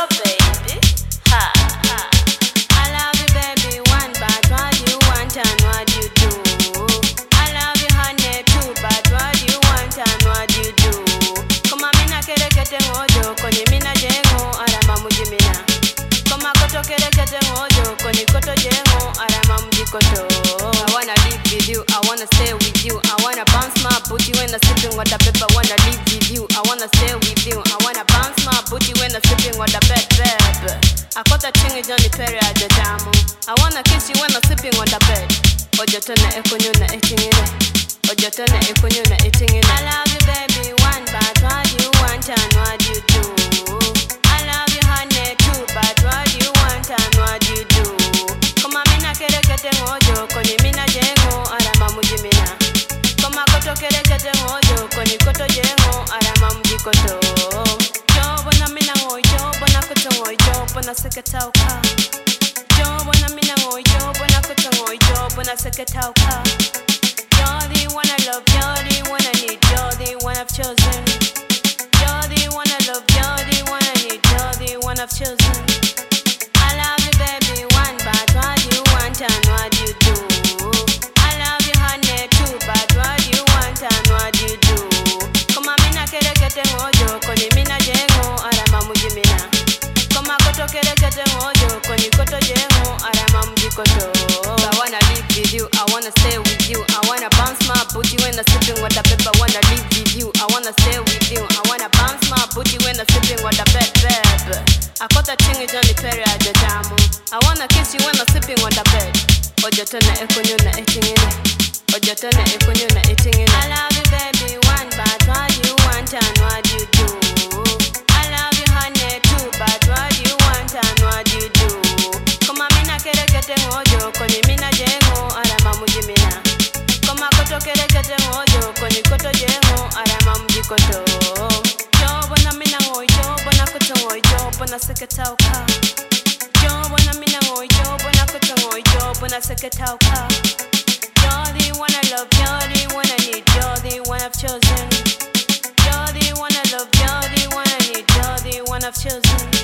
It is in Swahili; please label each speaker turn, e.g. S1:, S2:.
S1: love, baby. Ha, ha. I love you, baby, one, but what do you want and what do you do? I love you, honey, too, but what do you want and what do you do? Koma mina kere kete ngojo, koni mina jengo, arama mujimina. Koma koto kere kete ngojo, koni koto jengo, arama mujikoto. I wanna live with you, I wanna stay with you, I wanna bounce my booty when I'm sipping with the pepper. Wanna live with you, I wanna stay with you, I wanna bounce my booty when I'm sipping with the bed. I caught a thing is on the period at the jam. I wanna kiss you when I'm sleeping on the bed. Ojotona ekonyuna eating in it. Ojotona ekonyuna eating in it. I love you, baby, one, but what do you want and what do you do? I love you, honey, too, but what do you want and what do you do? Koma mina kere kete ngojo, koni mina jengo, arama mujimina. Koma koto kere kete ngojo, koni koto jengo, arama mujikoto. Jobona mina ngoi, jobona koto ngoi, jobona seketauka. Jobona mina ngoi, jobona koto ngoi, jobona seketauka. You're the one I love, you're the one I need, you're the one I've chosen. You're the one I love, you're the one I need, you're the one I've chosen. I love you, baby, one, but what do you want and what do you do? I love you, honey, too, but what do you want and what do you do? Koma mina kere kete ngojo, koni mina jengo, arama mujimina. Koma koto kere kete ngojo, koni koto jengo, arama mujikoto. I wanna live with you, I wanna stay with you, I wanna bounce my booty when I'm sipping with the pepper. Wanna live with you, I wanna stay with you, I wanna bounce my booty when I'm sipping with the bed. I caught a thing is on the period at the jam. I wanna kiss you when I'm sleeping on the bed. Ojotona ekonyuna eating in it. Ojotona ekonyuna eating in it. I love you, baby, one, but what do you want and what do you do? I love you, honey, too, but what do you want and what do you do? Koma mina kere kete ngojo, koni mina jengo, arama mujimina. Koma koto kere kete ngojo, koni koto jengo, arama mujikoto. Jobona mina ngoi, jobona koto ngoi, jobona seketauka. Jobona mina ngoi, jobona koto ngoi, jobona seketauka. You're the one I love, you're the one I need, you're the one I've chosen. You're the one I love, you're the one I need, you're the one I've chosen.